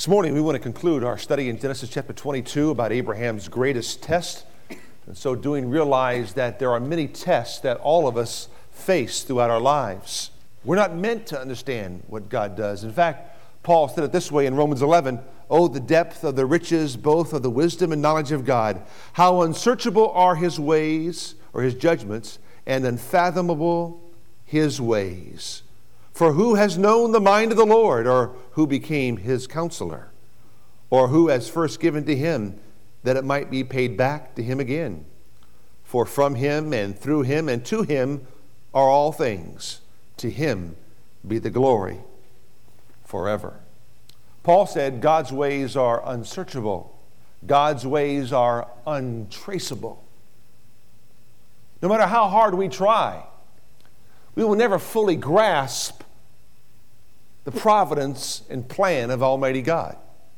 This morning we want to conclude our study in Genesis chapter 22 about Abraham's greatest test. And so doing, realize that there are many tests that all of us face throughout our lives. We're not meant to understand what God does. In fact, Paul said it this way in Romans 11, "Oh, the depth of the riches, both of the wisdom and knowledge of God. How unsearchable are his ways," or his judgments, "and unfathomable his ways. For who has known the mind of the Lord, or who became his counselor? Or who has first given to him, that it might be paid back to him again? For from him and through him and to him are all things. To him be the glory forever." Paul said God's ways are unsearchable. God's ways are untraceable. No matter how hard we try, we will never fully grasp the providence and plan of Almighty God.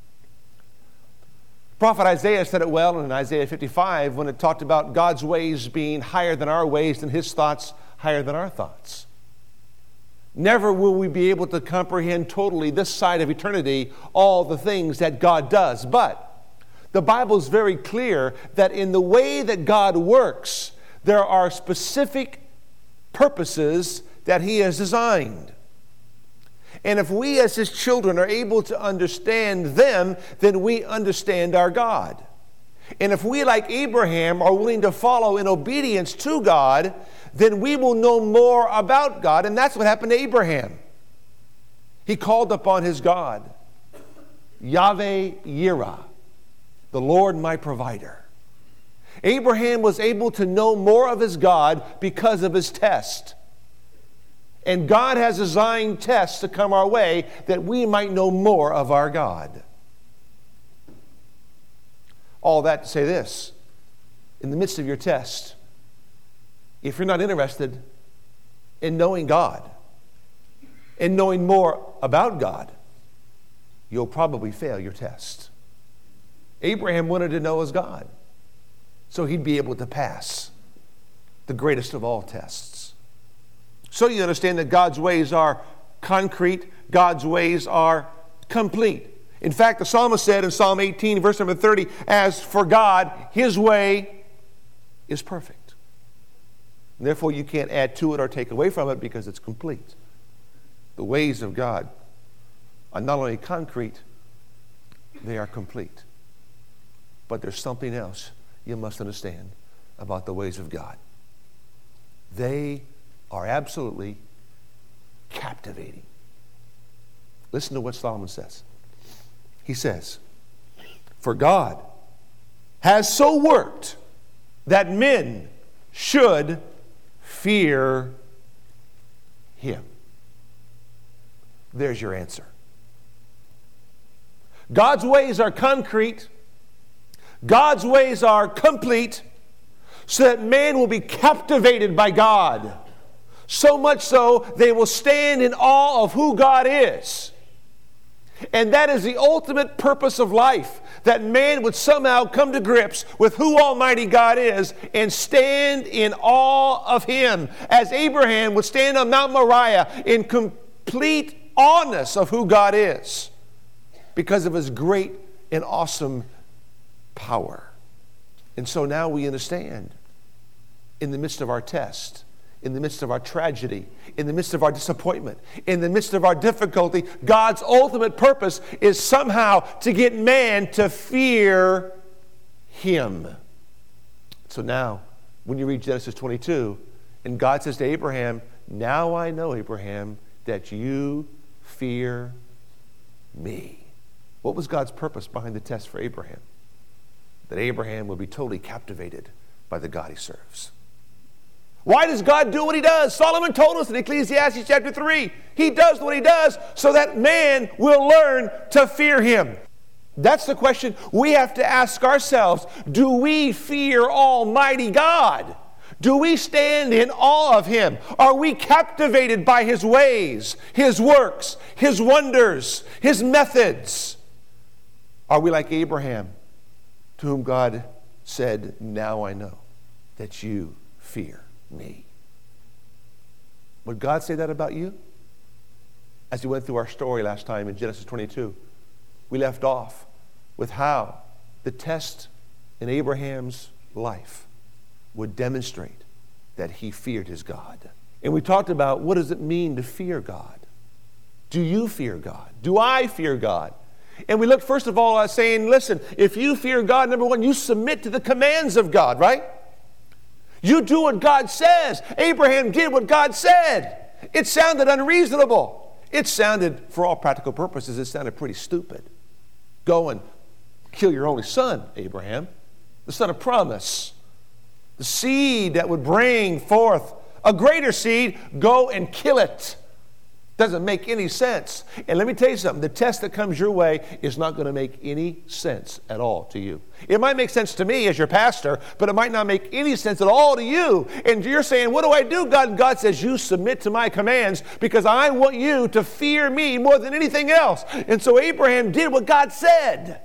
Prophet Isaiah said it well in Isaiah 55 when it talked about God's ways being higher than our ways and his thoughts higher than our thoughts. Never will we be able to comprehend totally this side of eternity all the things that God does. But the Bible is very clear that in the way that God works, there are specific purposes that he has designed. And if we as his children are able to understand them, then we understand our God. And if we, like Abraham, are willing to follow in obedience to God, then we will know more about God. And that's what happened to Abraham. He called upon his God, Yahweh Yireh, the Lord my provider. Abraham was able to know more of his God because of his test. And God has designed tests to come our way that we might know more of our God. All that to say this: in the midst of your test, if you're not interested in knowing God and knowing more about God, you'll probably fail your test. Abraham wanted to know his God, so he'd be able to pass the greatest of all tests. So you understand that God's ways are concrete, God's ways are complete. In fact, the psalmist said in Psalm 18, verse number 30, "As for God, his way is perfect." And therefore, you can't add to it or take away from it because it's complete. The ways of God are not only concrete, they are complete. But there's something else you must understand about the ways of God. They are absolutely captivating. Listen to what Solomon says. He says, "For God has so worked that men should fear him." There's your answer. God's ways are concrete. God's ways are complete, so that man will be captivated by God. So much so, they will stand in awe of who God is. And that is the ultimate purpose of life, that man would somehow come to grips with who Almighty God is and stand in awe of him, as Abraham would stand on Mount Moriah in complete awness of who God is because of his great and awesome power. And so now we understand, in the midst of our test, in the midst of our tragedy, in the midst of our disappointment, in the midst of our difficulty, God's ultimate purpose is somehow to get man to fear him. So now, when you read Genesis 22, and God says to Abraham, "Now I know, Abraham, that you fear me." What was God's purpose behind the test for Abraham? That Abraham would be totally captivated by the God he serves. Why does God do what he does? Solomon told us in Ecclesiastes chapter 3. He does what he does so that man will learn to fear him. That's the question we have to ask ourselves. Do we fear Almighty God? Do we stand in awe of him? Are we captivated by his ways, his works, his wonders, his methods? Are we like Abraham, to whom God said, "Now I know that you fear me"? Would God say that about you? As we went through our story last time in Genesis 22, we left off with how the test in Abraham's life would demonstrate that he feared his God. And we talked about, what does it mean to fear God? Do you fear God? Do I fear God? And we looked first of all at saying, listen, if you fear God, number one, you submit to the commands of God, right? You do what God says. Abraham did what God said. It sounded unreasonable. It sounded, for all practical purposes, it sounded pretty stupid. Go and kill your only son, Abraham, the son of promise, the seed that would bring forth a greater seed. Go and kill it. Doesn't make any sense. And let me tell you something. The test that comes your way is not going to make any sense at all to you. It might make sense to me as your pastor, but it might not make any sense at all to you. And you're saying, what do I do, God? God says, you submit to my commands because I want you to fear me more than anything else. And so Abraham did what God said.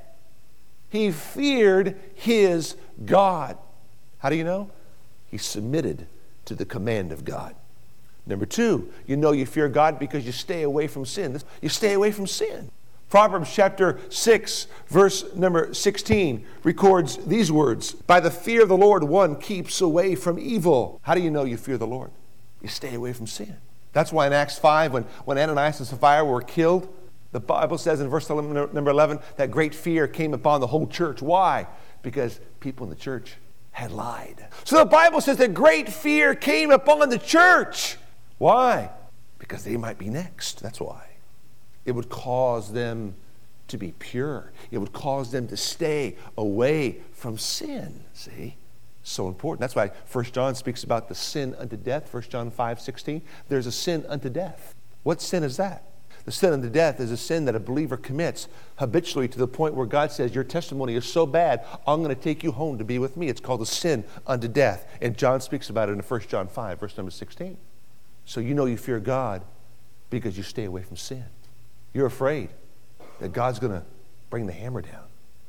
He feared his God. How do you know? He submitted to the command of God. Number two, you know you fear God because you stay away from sin. You stay away from sin. Proverbs chapter 6, verse number 16 records these words. By the fear of the Lord, one keeps away from evil. How do you know you fear the Lord? You stay away from sin. That's why in Acts 5, when Ananias and Sapphira were killed, the Bible says in verse number 11 that great fear came upon the whole church. Why? Because people in the church had lied. So the Bible says that great fear came upon the church. Why? Because they might be next. That's why. It would cause them to be pure. It would cause them to stay away from sin. See? So important. That's why 1 John speaks about the sin unto death. 1 John 5:16. There's a sin unto death. What sin is that? The sin unto death is a sin that a believer commits habitually to the point where God says, your testimony is so bad, I'm going to take you home to be with me. It's called a sin unto death. And John speaks about it in 1 John 5, verse number 16. So you know you fear God because you stay away from sin. You're afraid that God's going to bring the hammer down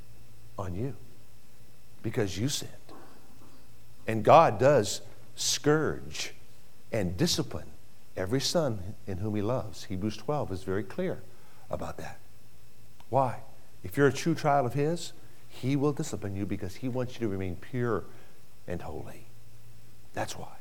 on you because you sinned. And God does scourge and discipline every son in whom he loves. Hebrews 12 is very clear about that. Why? If you're a true child of his, he will discipline you because he wants you to remain pure and holy. That's why.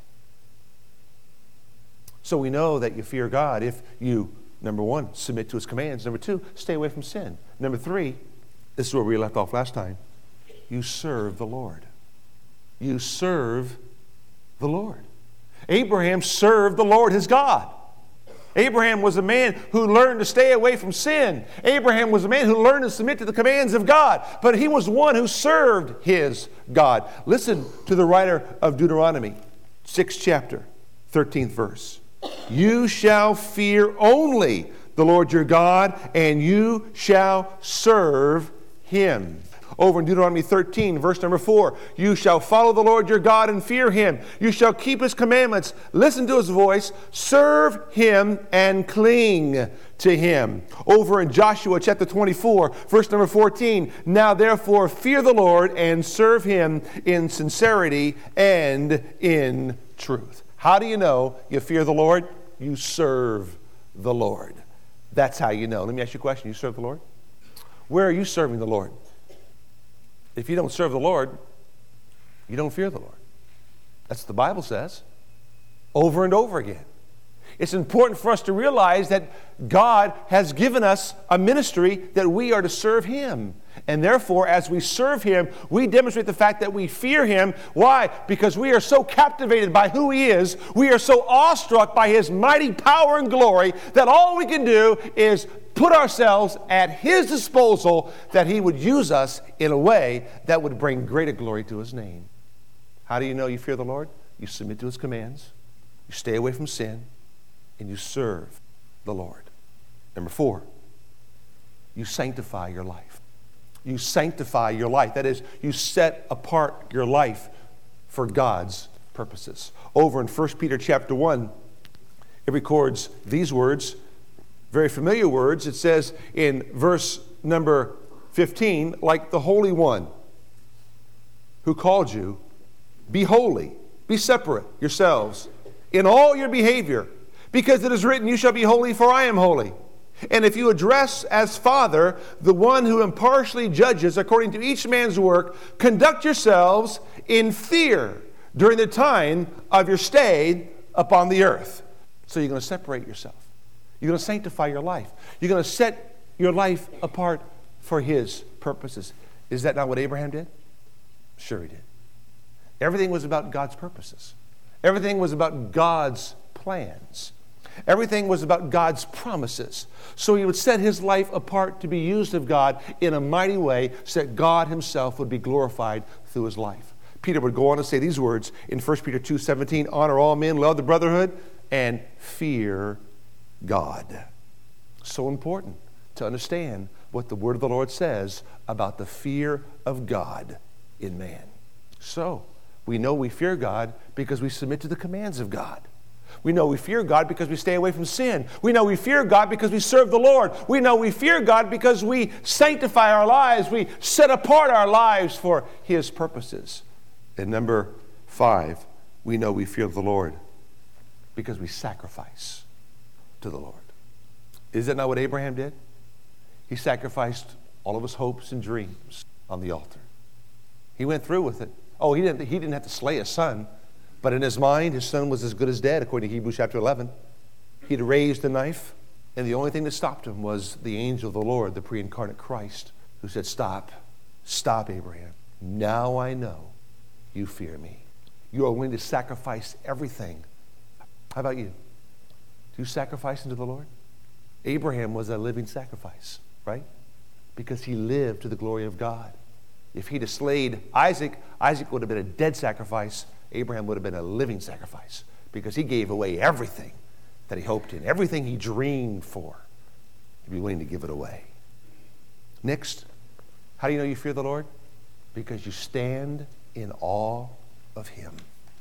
So we know that you fear God if you, number one, submit to his commands. Number two, stay away from sin. Number three, this is where we left off last time, you serve the Lord. You serve the Lord. Abraham served the Lord his God. Abraham was a man who learned to stay away from sin. Abraham was a man who learned to submit to the commands of God. But he was one who served his God. Listen to the writer of Deuteronomy, 6th chapter, 13th verse. You shall fear only the Lord your God, and you shall serve him. Over in Deuteronomy 13, verse number 4, you shall follow the Lord your God and fear him. You shall keep his commandments, listen to his voice, serve him and cling to him. Over in Joshua chapter 24, verse number 14, now therefore fear the Lord and serve him in sincerity and in truth. How do you know you fear the Lord? You serve the Lord. That's how you know. Let me ask you a question. You serve the Lord? Where are you serving the Lord? If you don't serve the Lord, you don't fear the Lord. That's what the Bible says over and over again. It's important for us to realize that God has given us a ministry that we are to serve him. And therefore, as we serve him, we demonstrate the fact that we fear him. Why? Because we are so captivated by who he is. We are so awestruck by his mighty power and glory that all we can do is put ourselves at his disposal that he would use us in a way that would bring greater glory to his name. How do you know you fear the Lord? You submit to his commands. You stay away from sin. And you serve the Lord. Number 4, you sanctify your life. You sanctify your life. That is, you set apart your life for God's purposes. Over in 1 Peter chapter 1, it records these words, very familiar words. It says in verse number 15, like the Holy One who called you, be holy, be separate yourselves in all your behavior, because it is written, you shall be holy, for I am holy. And if you address as Father the one who impartially judges according to each man's work, conduct yourselves in fear during the time of your stay upon the earth. So you're going to separate yourself. You're going to sanctify your life. You're going to set your life apart for His purposes. Is that not what Abraham did? Sure he did. Everything was about God's purposes. Everything was about God's plans. Everything was about God's promises. So he would set his life apart to be used of God in a mighty way so that God Himself would be glorified through his life. Peter would go on to say these words in 1 Peter 2:17, honor all men, love the brotherhood, and fear God. So important to understand what the word of the Lord says about the fear of God in man. So, we know we fear God because we submit to the commands of God. We know we fear God because we stay away from sin. We know we fear God because we serve the Lord. We know we fear God because we sanctify our lives. We set apart our lives for His purposes. And number 5, we know we fear the Lord because we sacrifice to the Lord. Is that not what Abraham did? He sacrificed all of his hopes and dreams on the altar. He went through with it. Oh, he didn't have to slay his son, but in his mind, his son was as good as dead, according to Hebrews chapter 11. He'd raised a knife, and the only thing that stopped him was the angel of the Lord, the pre-incarnate Christ, who said, stop, Abraham. Now I know you fear me. You are willing to sacrifice everything. How about you? Do you sacrifice unto the Lord? Abraham was a living sacrifice, right? Because he lived to the glory of God. If he'd have slayed Isaac, Isaac would have been a dead sacrifice. Abraham would have been a living sacrifice because he gave away everything that he hoped in, everything he dreamed for. He'd be willing to give it away. Next, how do you know you fear the Lord? Because you stand in awe of Him.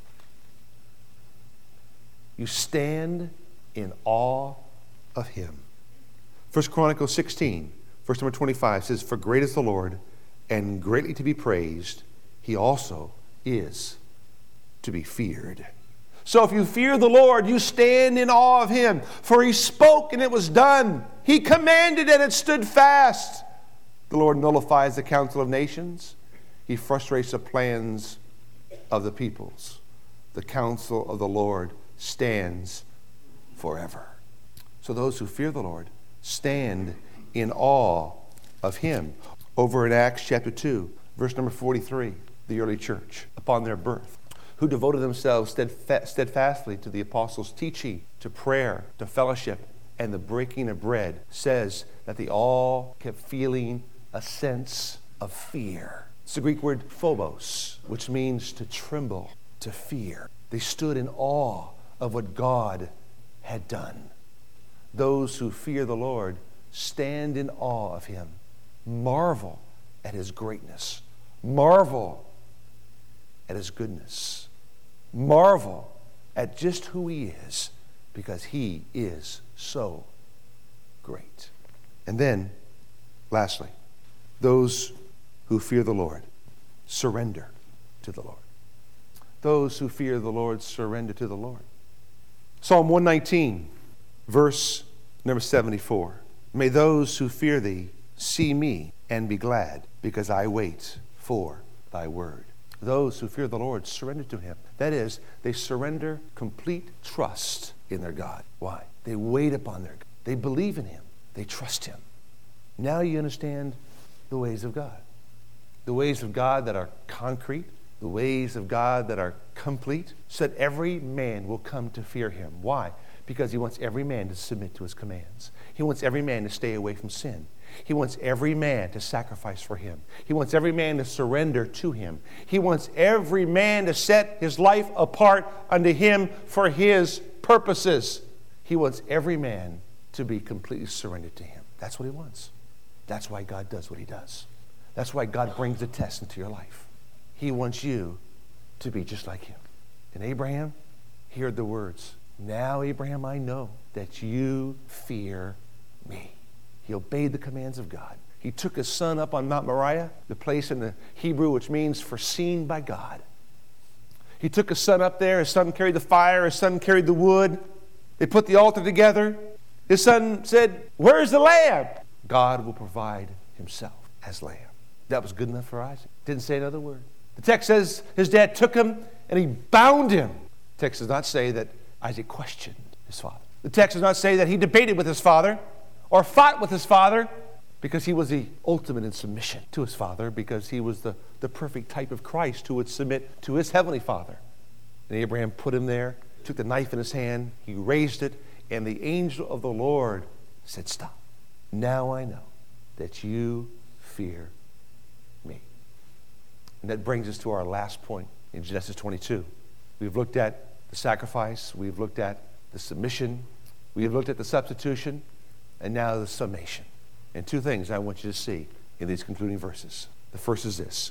You stand in awe of Him. 1 Chronicles 16, verse number 25 says, for great is the Lord, and greatly to be praised, He also is to be feared. So if you fear the Lord, you stand in awe of Him. For He spoke and it was done. He commanded and it stood fast. The Lord nullifies the counsel of nations. He frustrates the plans of the peoples. The counsel of the Lord stands forever. So those who fear the Lord stand in awe of Him. Over in Acts chapter 2, verse number 43, the early church, upon their birth, who devoted themselves steadfastly to the apostles' teaching, to prayer, to fellowship, and the breaking of bread, says that they all kept feeling a sense of fear. It's the Greek word phobos, which means to tremble, to fear. They stood in awe of what God had done. Those who fear the Lord stand in awe of Him. Marvel at His greatness. Marvel at His goodness. Marvel at just who He is, because He is so great. And then, lastly, those who fear the Lord surrender to the Lord. Those who fear the Lord surrender to the Lord. Psalm 119, verse number 74. May those who fear Thee see me and be glad, because I wait for Thy word. Those who fear the Lord surrender to Him. That is, they surrender complete trust in their God. Why? They wait upon their God. They believe in Him. They trust Him. Now you understand the ways of God. The ways of God that are concrete, the ways of God that are complete, so that every man will come to fear Him. Why? Because He wants every man to submit to His commands. He wants every man to stay away from sin. He wants every man to sacrifice for Him. He wants every man to surrender to Him. He wants every man to set his life apart unto Him for His purposes. He wants every man to be completely surrendered to Him. That's what He wants. That's why God does what He does. That's why God brings the test into your life. He wants you to be just like Him. And Abraham heard the words, now, Abraham, I know that you fear me. He obeyed the commands of God. He took his son up on Mount Moriah, the place in the Hebrew which means foreseen by God. He took his son up there. His son carried the fire. His son carried the wood. They put the altar together. His son said, where's the lamb? God will provide himself as lamb. That was good enough for Isaac. Didn't say another word. The text says his dad took him and he bound him. The text does not say that Isaac questioned his father. The text does not say that he debated with his father or fought with his father, because he was the ultimate in submission to his father, because he was the perfect type of Christ who would submit to his heavenly Father. And Abraham put him there, took the knife in his hand, he raised it, and the angel of the Lord said, stop. Now I know that you fear me. And that brings us to our last point in Genesis 22. We've looked at the sacrifice, we've looked at the submission, we've looked at the substitution, and now the summation. And two things I want you to see in these concluding verses. The first is this,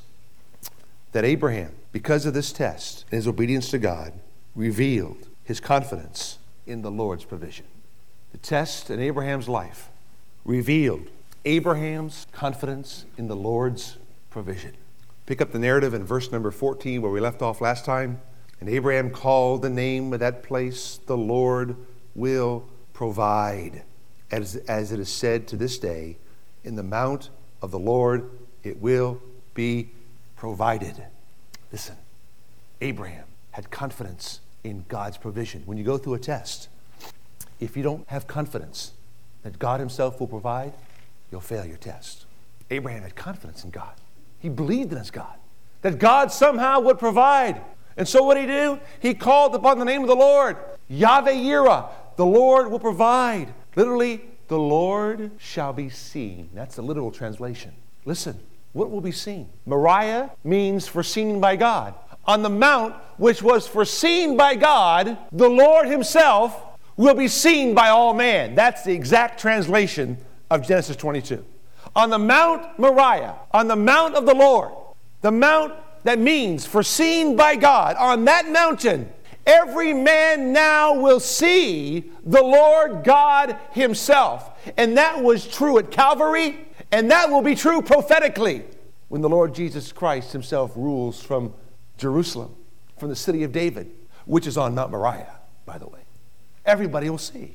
that Abraham, because of this test and his obedience to God, revealed his confidence in the Lord's provision. The test in Abraham's life revealed Abraham's confidence in the Lord's provision. Pick up the narrative in verse number 14 where we left off last time. And Abraham called the name of that place, the Lord will provide. As it is said to this day, in the mount of the Lord it will be provided. Listen, Abraham had confidence in God's provision. When you go through a test, if you don't have confidence that God himself will provide, you'll fail your test. Abraham had confidence in God. He believed in his God, that God somehow would provide. And so what did he do? He called upon the name of the Lord, Yahweh Yireh, the Lord will provide. Literally, the Lord shall be seen. That's the literal translation. Listen, what will be seen? Moriah means foreseen by God. On the mount, which was foreseen by God, the Lord himself will be seen by all man. That's the exact translation of Genesis 22. On the Mount Moriah, on the mount of the Lord, the mount that means foreseen by God, on that mountain, every man now will see the Lord God himself. And that was true at Calvary, and that will be true prophetically when the Lord Jesus Christ himself rules from Jerusalem, from the city of David, which is on Mount Moriah, by the way. Everybody will see.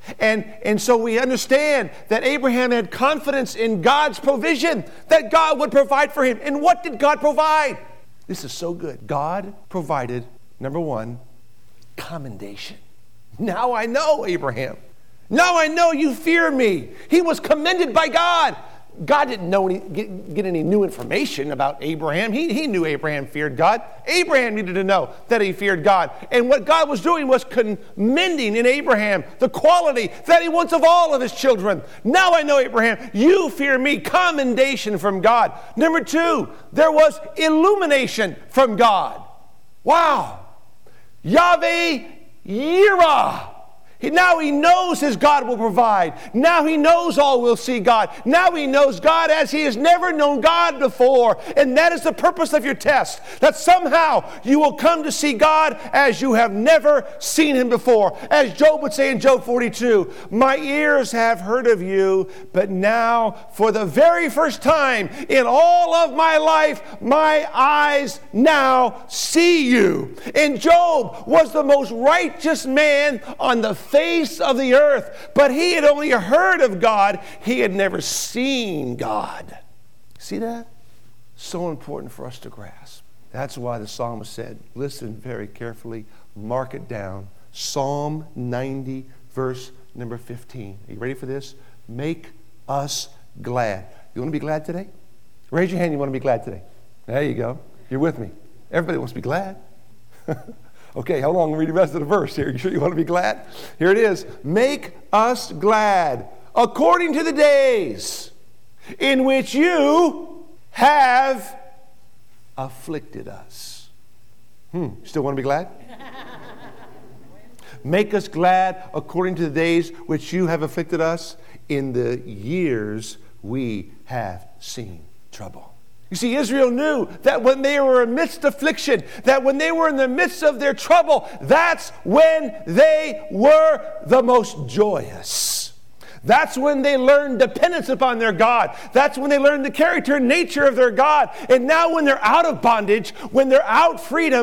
And so we understand that Abraham had confidence in God's provision, that God would provide for him. And what did God provide? This is so good. God provided, number one, commendation. Now I know, Abraham. Now I know you fear me. He was commended by God. God didn't know get any new information about Abraham. He knew Abraham feared God. Abraham needed to know that he feared God. And what God was doing was commending in Abraham the quality that he wants of all of his children. Now I know, Abraham, you fear me. Commendation from God. Number two, there was illumination from God. Wow. Yahweh Yireh. Now he knows his God will provide. Now he knows all will see God. Now he knows God as he has never known God before. And that is the purpose of your test. That somehow you will come to see God as you have never seen him before. As Job would say in Job 42, my ears have heard of you, but now for the very first time in all of my life, my eyes now see you. And Job was the most righteous man on the face of the earth, but he had only heard of God. He had never seen God. See that? So important for us to grasp. That's why the psalmist said, listen very carefully, mark it down. Psalm 90, verse number 15. Are you ready for this? Make us glad. You want to be glad today? Raise your hand, you want to be glad today. There you go. You're with me. Everybody wants to be glad. Okay, hold on, we'll read the rest of the verse here. You sure you want to be glad? Here it is. Make us glad according to the days in which you have afflicted us. Still want to be glad? Make us glad according to the days which you have afflicted us. In the years we have seen trouble. You see, Israel knew that when they were amidst affliction, that when they were in the midst of their trouble, that's when they were the most joyous. That's when they learn dependence upon their God. That's when they learn the character and nature of their God. And now when they're out of bondage, when they're out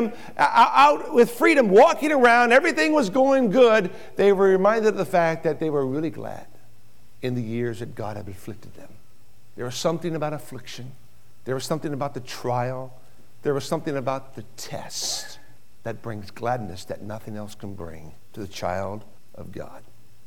with freedom, walking around, everything was going good, they were reminded of the fact that they were really glad in the years that God had afflicted them. There was something about affliction. There was something about the trial. There was something about the test that brings gladness that nothing else can bring to the child of God.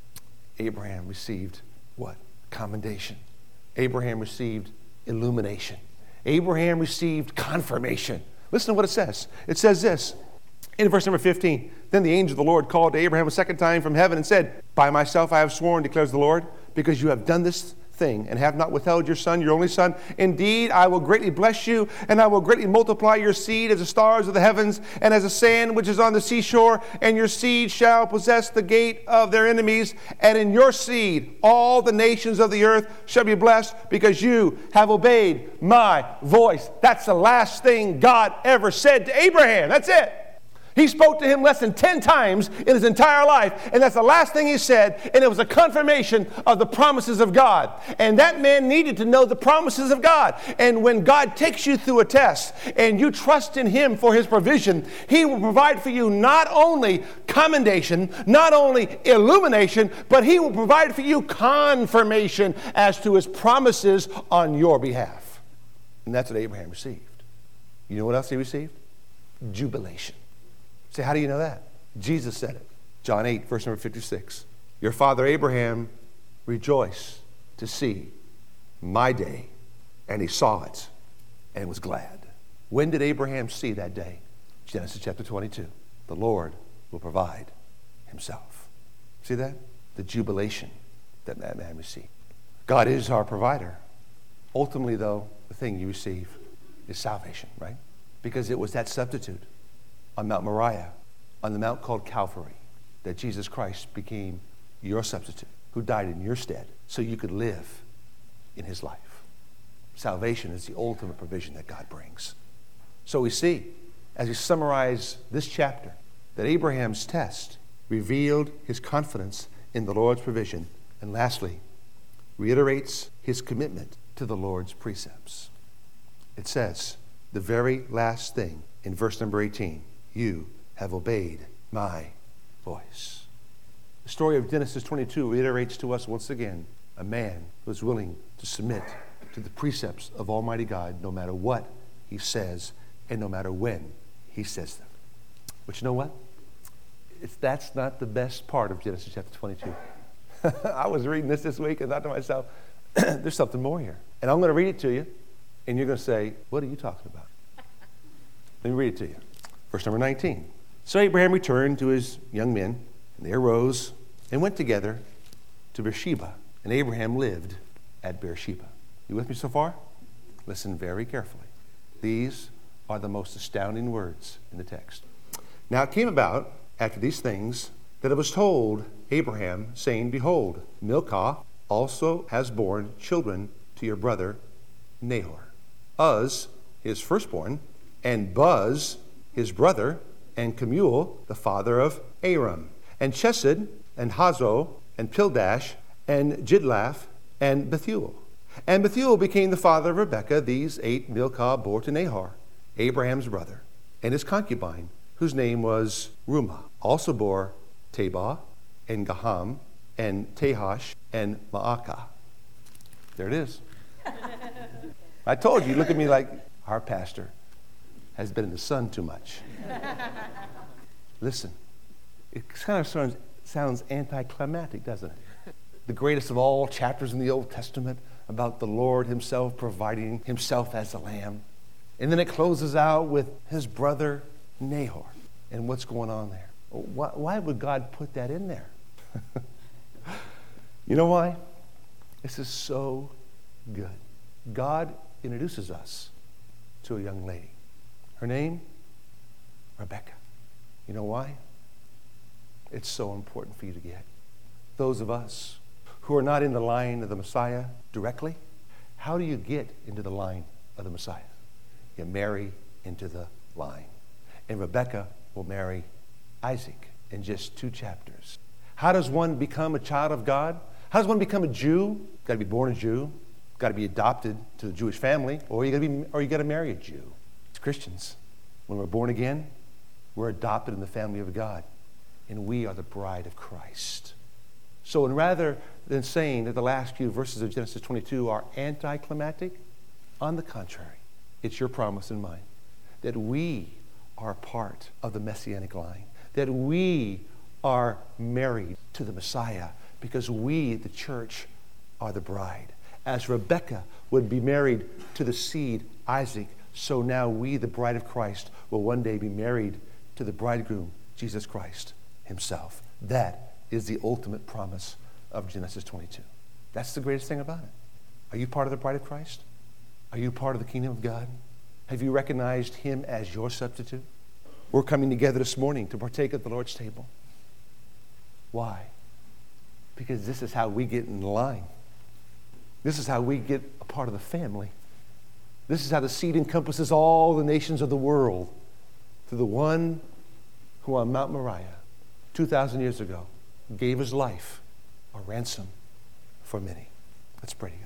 Abraham received what? Commendation. Abraham received illumination. Abraham received confirmation. Listen to what it says. It says this in verse number 15. Then the angel of the Lord called to Abraham a second time from heaven and said, by myself I have sworn, declares the Lord, because you have done this thing and have not withheld your son, your only son. Indeed, I will greatly bless you, and I will greatly multiply your seed as the stars of the heavens and as the sand which is on the seashore, and your seed shall possess the gate of their enemies, and in your seed all the nations of the earth shall be blessed, because you have obeyed my voice. That's the last thing God ever said to Abraham. That's it. He spoke to him less than 10 times in his entire life, and that's the last thing he said, and it was a confirmation of the promises of God. And that man needed to know the promises of God. And when God takes you through a test and you trust in him for his provision, he will provide for you not only commendation, not only illumination, but he will provide for you confirmation as to his promises on your behalf. And that's what Abraham received. You know what else he received? Jubilation. Say, how do you know that? Jesus said it. John 8, verse number 56. Your father Abraham rejoiced to see my day, and he saw it and was glad. When did Abraham see that day? Genesis chapter 22. The Lord will provide himself. See that? The jubilation that man received. God is our provider. Ultimately, though, the thing you receive is salvation, right? Because it was that substitute on Mount Moriah, on the mount called Calvary, that Jesus Christ became your substitute, who died in your stead, so you could live in his life. Salvation is the ultimate provision that God brings. So we see, as we summarize this chapter, that Abraham's test revealed his confidence in the Lord's provision, and lastly, reiterates his commitment to the Lord's precepts. It says, the very last thing in verse number 18, you have obeyed my voice. The story of Genesis 22 reiterates to us once again a man who is willing to submit to the precepts of Almighty God no matter what he says and no matter when he says them. But you know what? That's not the best part of Genesis chapter 22. I was reading this week and thought to myself, there's something more here. And I'm going to read it to you, and you're going to say, what are you talking about? Let me read it to you. Verse number 19. So Abraham returned to his young men, and they arose and went together to Beersheba. And Abraham lived at Beersheba. You with me so far? Listen very carefully. These are the most astounding words in the text. Now it came about after these things that it was told Abraham, saying, behold, Milcah also has borne children to your brother Nahor. Uz, his firstborn, and Buz, his brother, and Kemuel, the father of Aram, and Chesed, and Hazo, and Pildash, and Jidlaph, and Bethuel. And Bethuel became the father of Rebekah. These 8 Milcah bore to Nahor, Abraham's brother, and his concubine, whose name was Rumah, also bore Tabah, and Gaham, and Tahash, and Maacah. There it is. I told you, look at me like our pastor has been in the sun too much. Listen, it kind of sounds anticlimactic, doesn't it? The greatest of all chapters in the Old Testament about the Lord himself providing himself as a lamb. And then it closes out with his brother Nahor. And what's going on there? Why would God put that in there? You know why? This is so good. God introduces us to a young lady. Her name, Rebekah. You know why? It's so important for you to get. Those of us who are not in the line of the Messiah directly, how do you get into the line of the Messiah? You marry into the line. And Rebekah will marry Isaac in just 2 chapters. How does one become a child of God? How does one become a Jew? Got to be born a Jew. Got to be adopted to the Jewish family, or you got to marry a Jew. As Christians, when we're born again, we're adopted in the family of God, and we are the bride of Christ. So, rather than saying that the last few verses of Genesis 22 are anticlimactic, on the contrary, it's your promise and mine that we are part of the Messianic line, that we are married to the Messiah because we, the church, are the bride. As Rebekah would be married to the seed, Isaac, so now we, the bride of Christ, will one day be married to the bridegroom, Jesus Christ himself. That is the ultimate promise of Genesis 22. That's the greatest thing about it. Are you part of the bride of Christ? Are you part of the kingdom of God? Have you recognized him as your substitute? We're coming together this morning to partake of the Lord's table. Why? Because this is how we get in line. This is how we get a part of the family. This is how the seed encompasses all the nations of the world through the one who on Mount Moriah 2,000 years ago gave his life a ransom for many. Let's pray together.